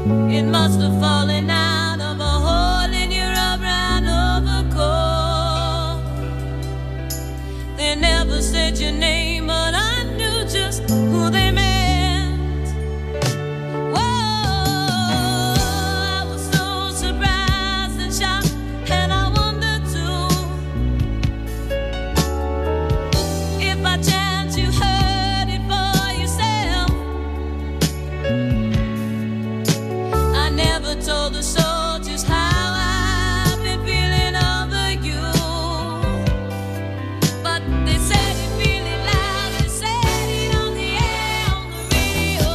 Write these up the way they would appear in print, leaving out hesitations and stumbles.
It must have fallen out of a hole in your brown overcoat. They never said your name, but I knew just who they meant. Told the soldiers how I've been feeling over you, but they said it really loud. They said it on the air, on the radio.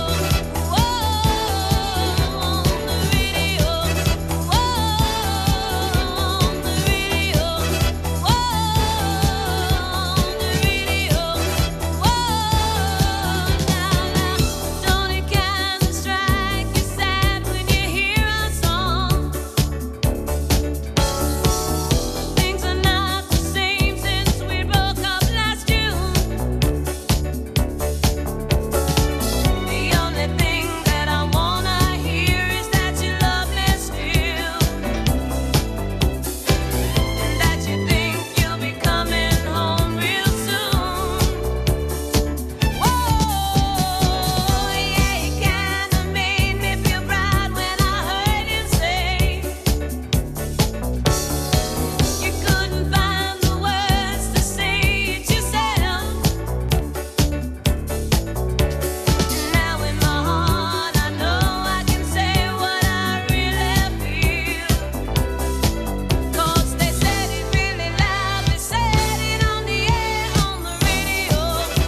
Whoa, on the radio. Whoa, on the radio. Whoa, on the radio. Whoa, now, don't it kinda strike you sad when you hear things are not the same since we broke up last June. The only thing that I wanna hear is that you love me still, and that you think you'll be coming home real soon. Whoa, yeah, you kinda made me feel proud when I heard you say you couldn't find the words to say it yourself. Now in my heart I know I can say what I really feel. 'Cause they said it really loud. They said it on the air, on the radio.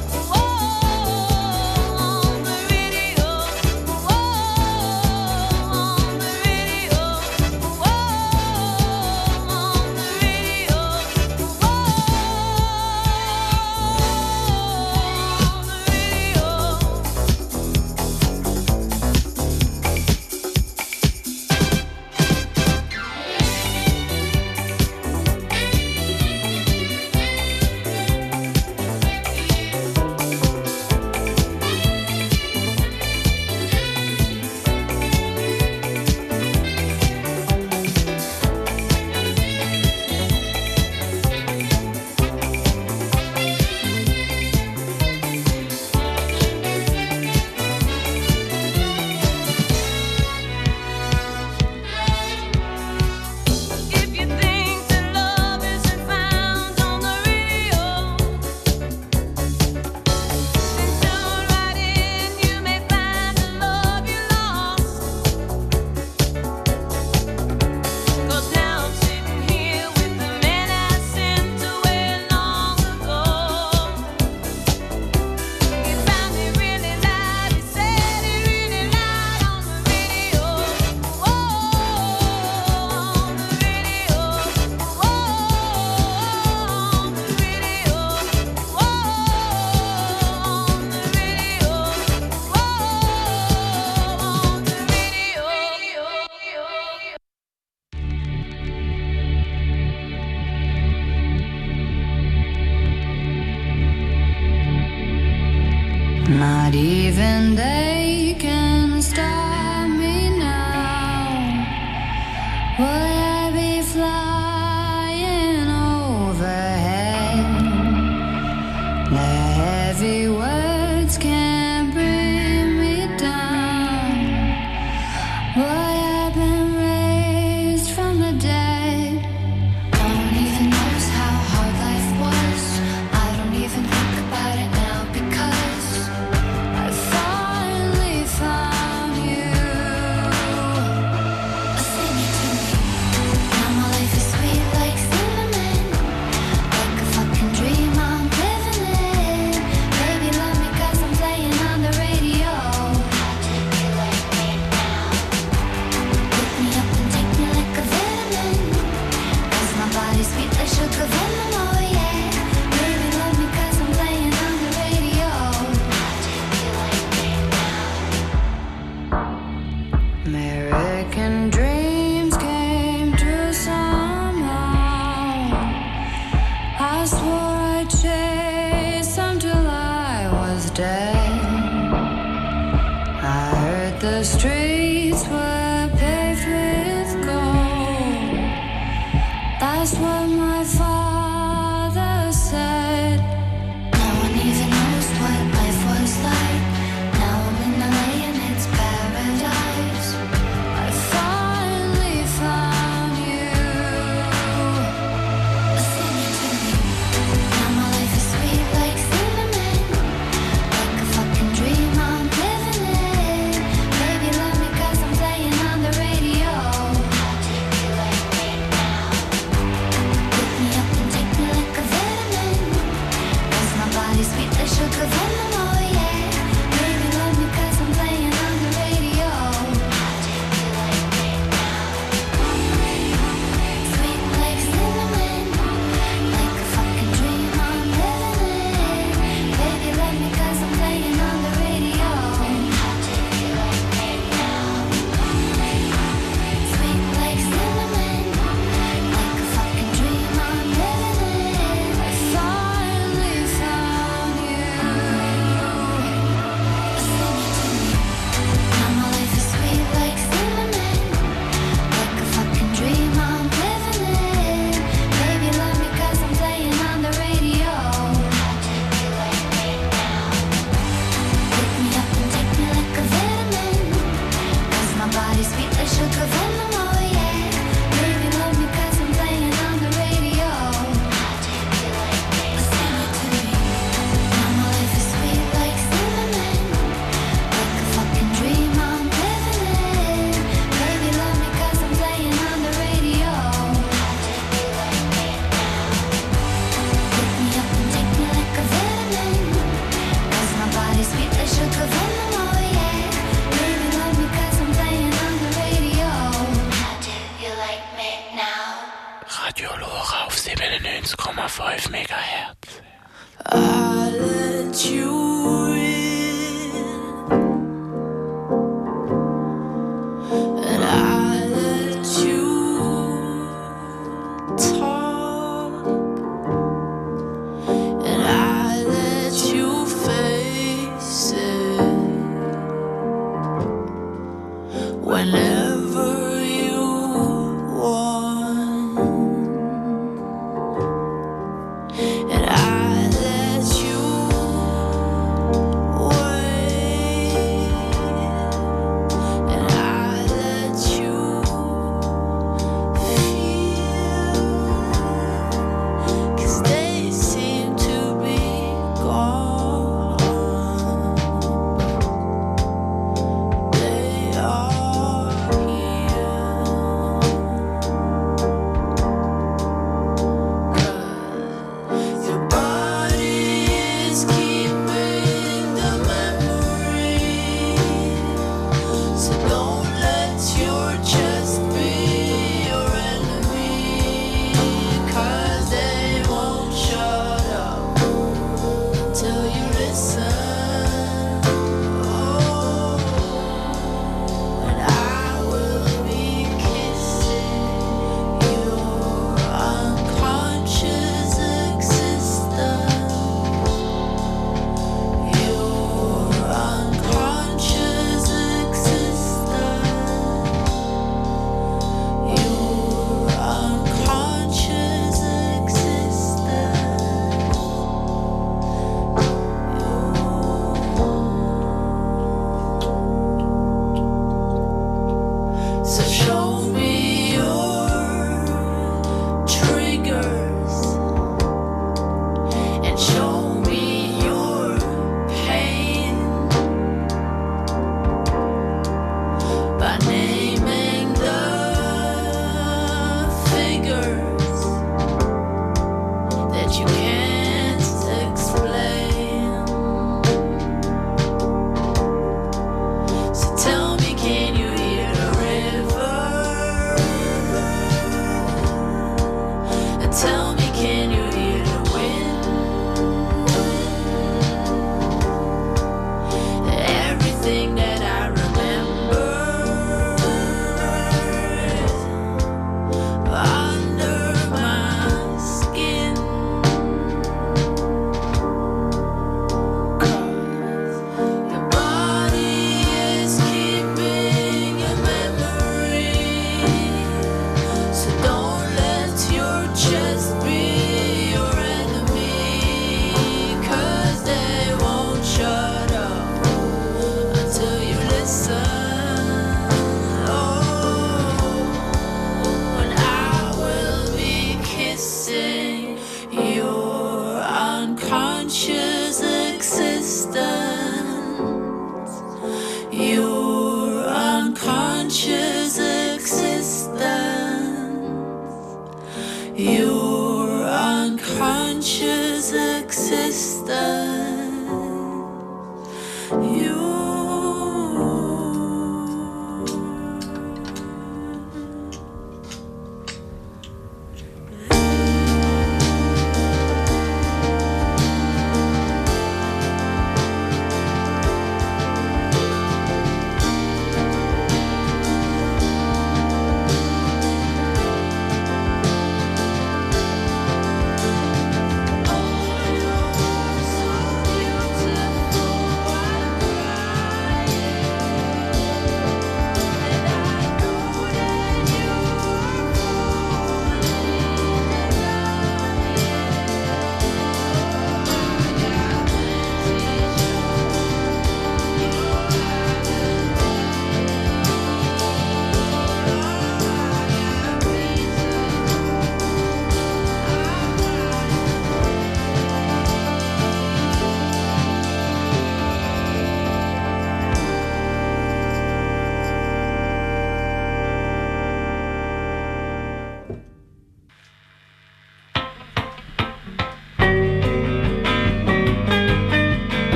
Whoa, on the radio. Whoa, on the radio. Whoa, on the radio. Whoa, on If you think that love isn't found on the radio, then tune right in. You may find the love you lost. 'Cause now I'm sitting here with the man I sent away long ago. He found me really loud. He said it really loud on the radio. Whoa, on the radio. Whoa, on the radio. Whoa, on the radio. Whoa, on the radio. Not even they can stop me now. Will I be flying overhead? The heavy words can't bring me down. Boy, I've been raised from the dead. I don't even notice how hard life was. I don't even think about it now because I finally found you. Sing it to me. Now my life is sweet like cinnamon, like a fucking dream I'm living in. Baby, love me 'cause I'm playing on the radio. Take me like me now. Pick me up and take me like a vitamin, 'cause my body's sweet like sugar venom, oh yeah. Baby, love me 'cause I'm playing on the radio. Take me like me now. American dreams came true somehow. I swore I'd chase them till I was dead. I heard the streets were sugar venom, oh yeah. Baby, love me 'cause I'm playing on the radio. Sweet like cinnamon, like a fucking dream I'm living in. Baby, love me 'cause I'm playing on the radio. Sweet like cinnamon, like a fucking dream I'm living in. I finally found you. Listen to me. Now my life is sweet like cinnamon, like a fucking dream I'm living in. Baby, love me 'cause I'm playing on the radio. Pick me up and take me like a vitamin, 'cause my body's sweet like sugar venom, oh yeah. Baby, love me 'cause I'm playing on the radio. Listen to me. Now my life is sweet like cinnamon, like a fucking dream I'm living in. Baby, love me 'cause I'm playing on the radio. Pick me up and take me like a vitamin, 'cause my body's sweet like sugar venom, oh yeah. Baby, love me 'cause I'm playing on the radio. How do you like me now? Radio Lora auf 97,5 MHz. I let you in, and I let you talk, and I let you face it whenever you want. And I let you wait, and I let you feel, 'cause they seem to be gone. They are here. 'Cause your body is keeping the memory, so don't let your chest be your enemy, 'cause they won't shut up until you listen. Oh, and I will be kissing your unconscious existence, your unconscious existence, your unconscious existence. So show me your triggers, and show me your pain by naming the figures that you can't explain. So tell me, can you hear the river? And tell me, can you hear the wind? Everything that I remember under my skin. 'Cause your body is keeping your memory, so don't let your chest be your enemy, 'cause they won't shut up until you listen. Oh, and I will be kissing your unconscious existence, your unconscious existence, your unconscious existence.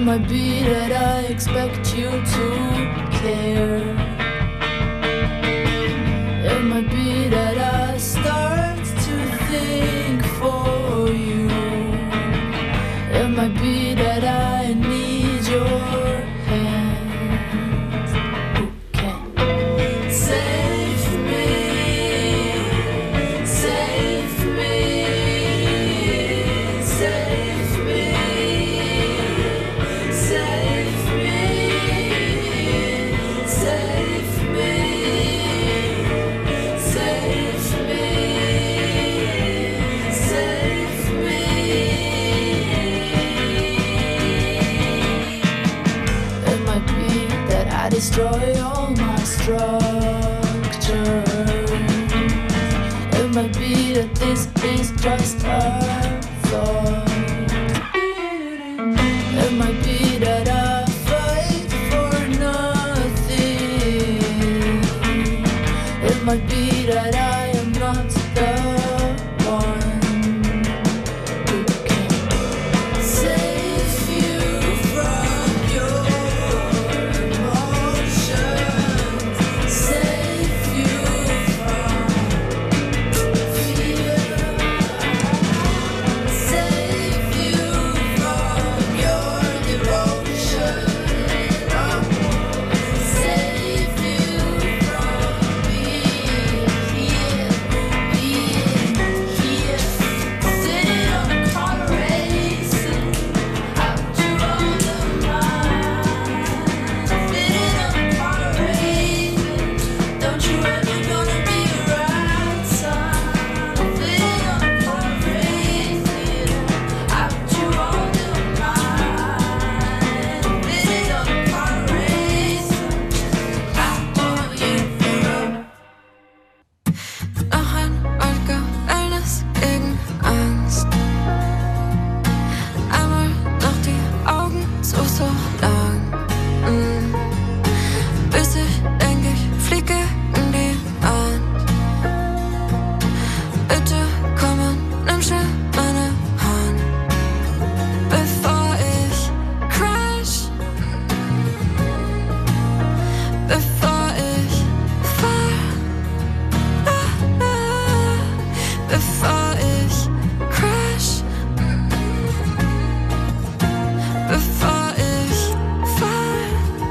might be that I expect you to care. It might be that I start to think for you. It might be that I need your hands. Who can save me? Save me. Save me. Save me. Save me. Save me. Save me. It might be that I destroy all my structure. It might be that this is just a thought. It might be that I fight for nothing. It might be that I am not the one who can save you from your emotions, save you from fear, save you from your devotion, save you from being here, sitting on a car racing after all the mind, sitting on a car racing. Don't you ever gonna be right, son? Sitting on a car racing after all the mind, sitting on a car racing after you. Noch ein Wolke, Wellness gegen Angst. Einmal noch die Augen so lang. Bis ich denke, ich fliege in die Wand. Bitte komm und nimm schnell meine Hand, bevor ich crash, bevor ich fall. Bevor ich crash, bevor ich fall.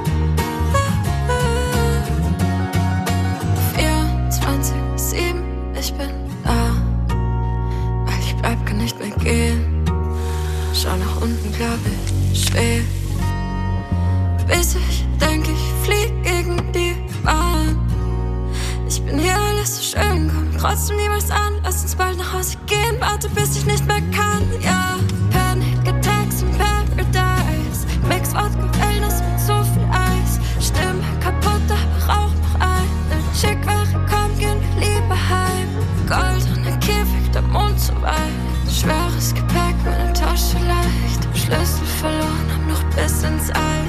24/7, ich bin da, weil ich bleib, kann nicht mehr gehen. Schau nach unten, glaub ich, schwer. Bis ich denk, ich flieg gegen die Wand. Ich bin hier, alles so schön, komm trotzdem niemals an. Lass uns bald nach Hause gehen, warte bis ich nicht mehr kann. Ja, Panic Attacks in Paradise. Mix Wodka Wellness mit so viel Eis. Stimme kaputt, aber rauch noch eine. Schick wäre, komm, gehen wir lieber heim. Goldene Käfig, der Mond zu weit. Schweres Gepäck, meine Tasche leicht. Schlüssel verloren, hab noch bis ins All.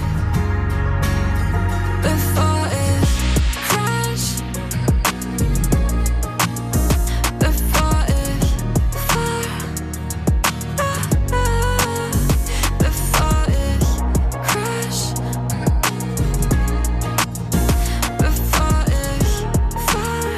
Bevor ich crash, bevor ich fall, bevor ich crash, bevor ich fall.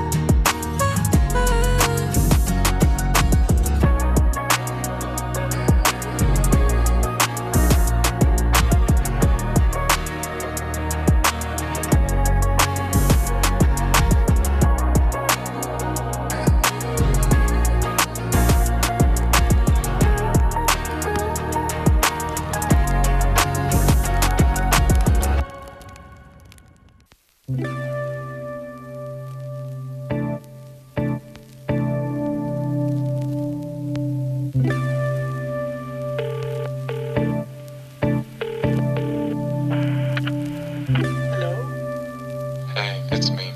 Hey, it's me.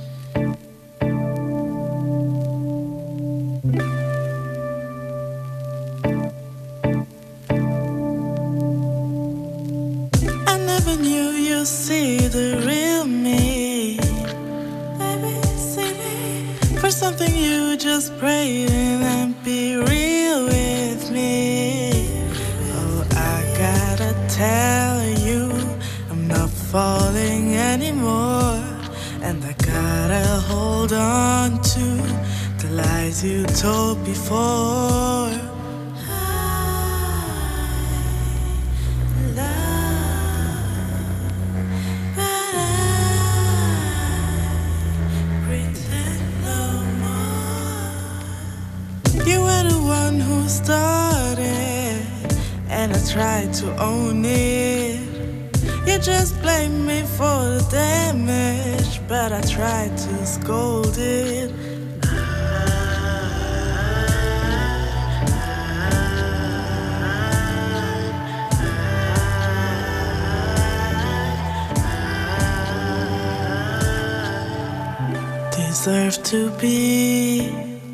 I never knew you'd see the real me. Baby, see me. For something you just prayed in and be real with me. Oh, I gotta tell hold on to the lies you told before. You were the one who started, and I tried to own it. You just blame me for the damage, but I tried to scold it. Deserve to be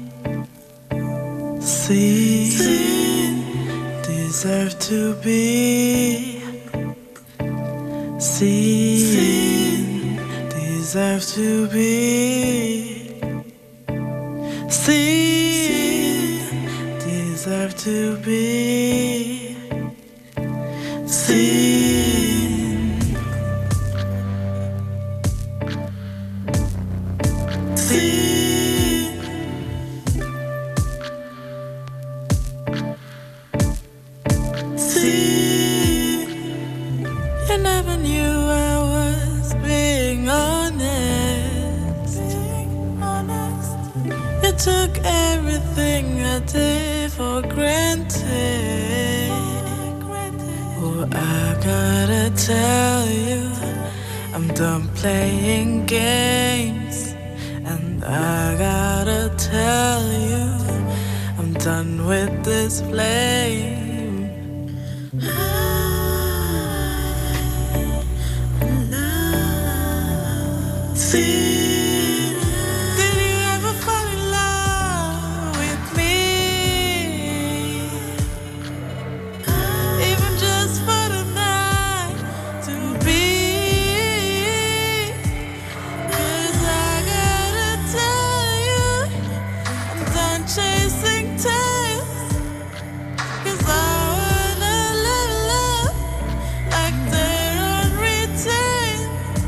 seen, deserve to be seen, deserve to be seen, deserve to be seen, seen. You never knew I was being honest. You took everything I did for granted. Oh, I gotta tell you, I'm done playing games. And I gotta tell you, I'm done with this flame. See, did you ever fall in love with me? Even just for the night to be. 'Cause I gotta tell you, I'm done chasing tails. 'Cause I wanna live love like they're on retain.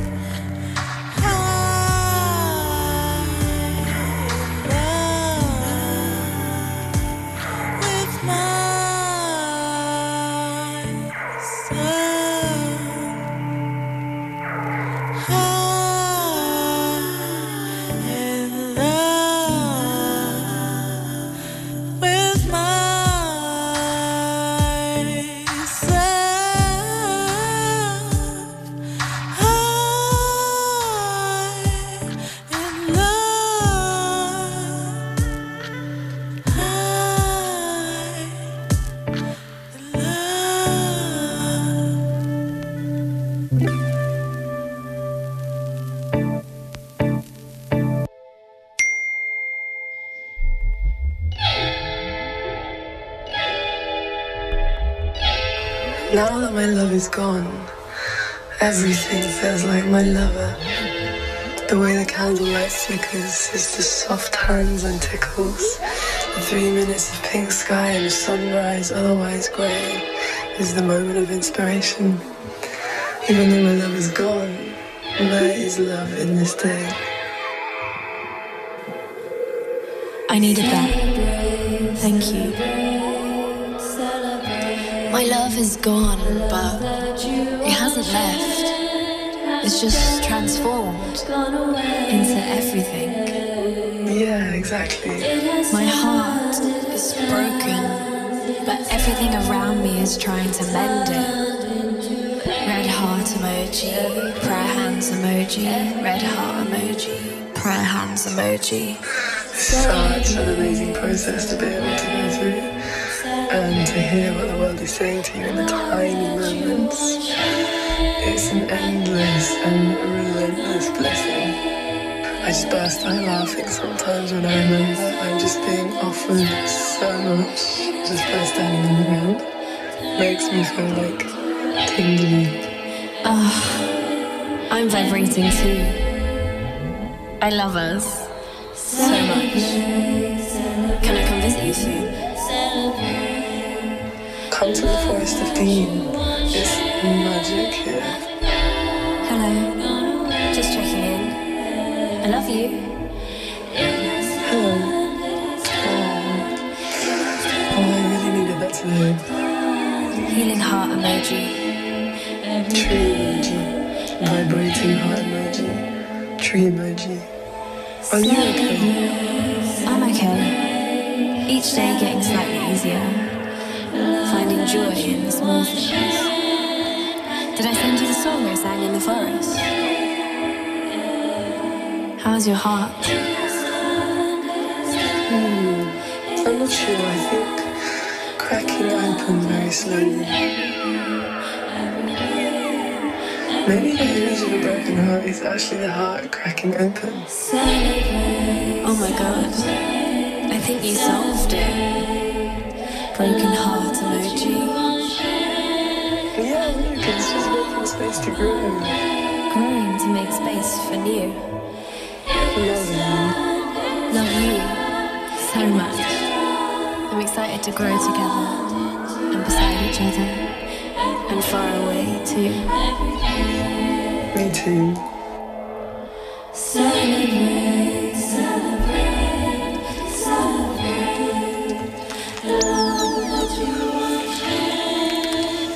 Now that my love is gone, everything feels like my lover. The way the candlelight flickers is the soft hands and tickles. The 3 minutes of pink sky and a sunrise, otherwise grey, is the moment of inspiration. Even though my love is gone, there is love in this day. I needed that. Thank you. My love is gone, but it hasn't left. It's just transformed into everything. Yeah, exactly. My heart is broken, but everything around me is trying to mend it. Red heart emoji, prayer hands emoji, red heart emoji, prayer hands emoji. Such an amazing process to be able to go through. And to hear what the world is saying to you in the tiny moments. It's an endless and relentless blessing. I just burst out laughing sometimes when I remember I'm just being offered so much just by standing on the ground. Makes me feel like tingly. I'm vibrating too. I love us so much. Can I come visit you soon? Come to the Forest of Dean. It's magic here. Hello. Just checking in. I love you. What's the Healing heart emoji. tree emoji? Vibrating heart emoji. Tree emoji. Are you okay? I'm okay. Each day getting slightly easier. Finding joy in the small things. Did I send you the song I sang in the forest? How's your heart? I'm not sure. I think cracking open very slowly. Maybe the image of a broken heart is actually the heart cracking open. Oh my god. I think you solved it. Broken heart emoji. Yeah, look, it's just making space to grow. Growing to make space for new. Love you so much. I'm excited to grow together and beside each other and far away too. Me too. Celebrate, celebrate, celebrate. Love what you share.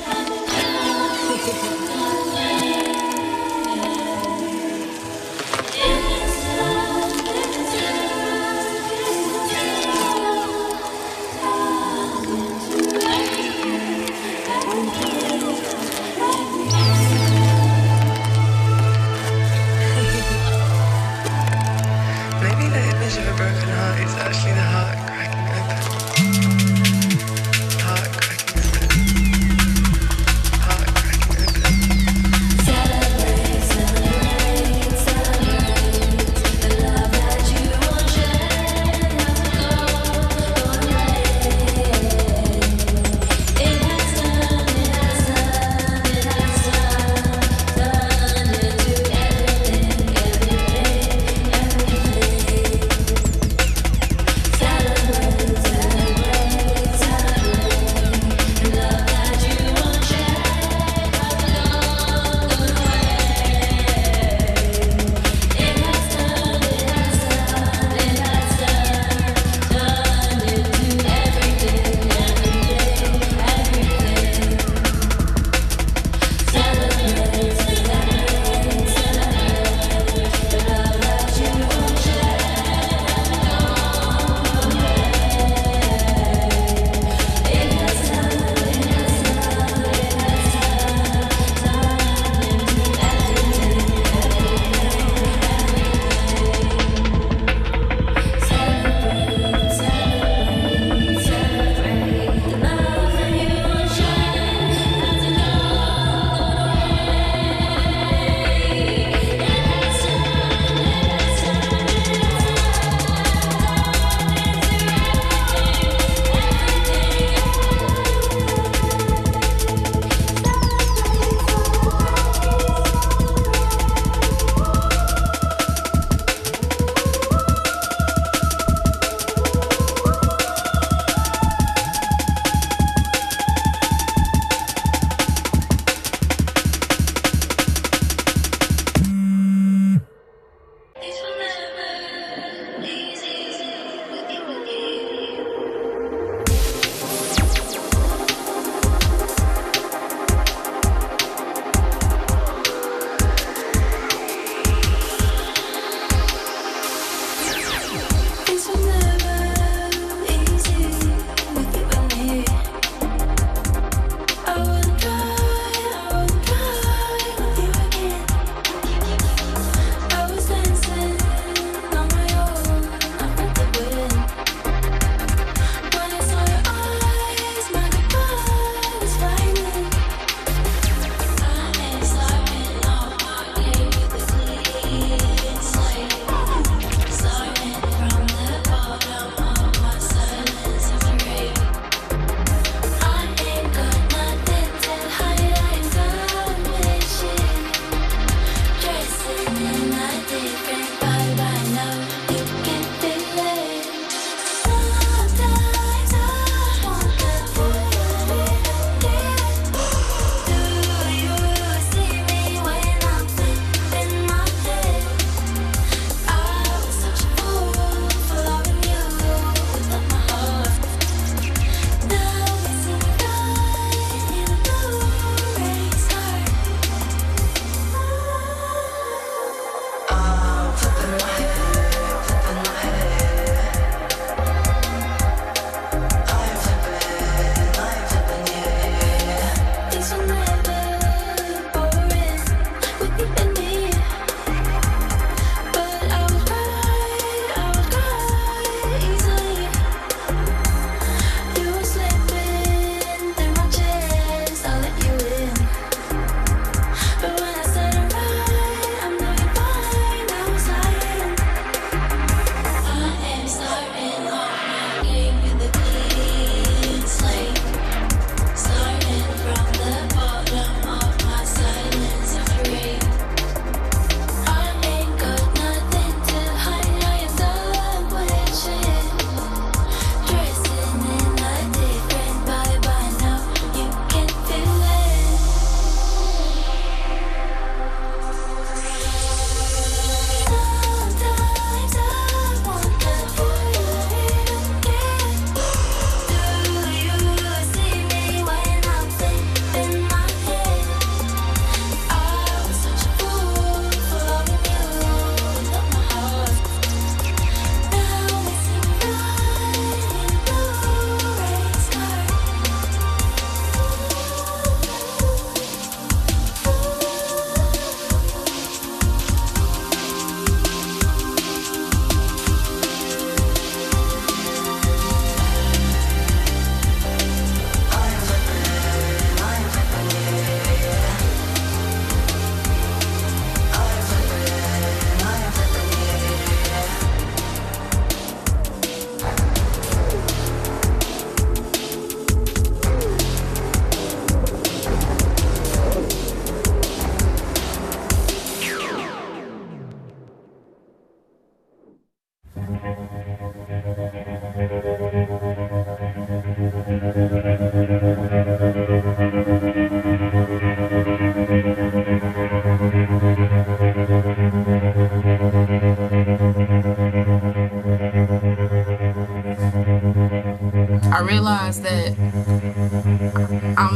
realize that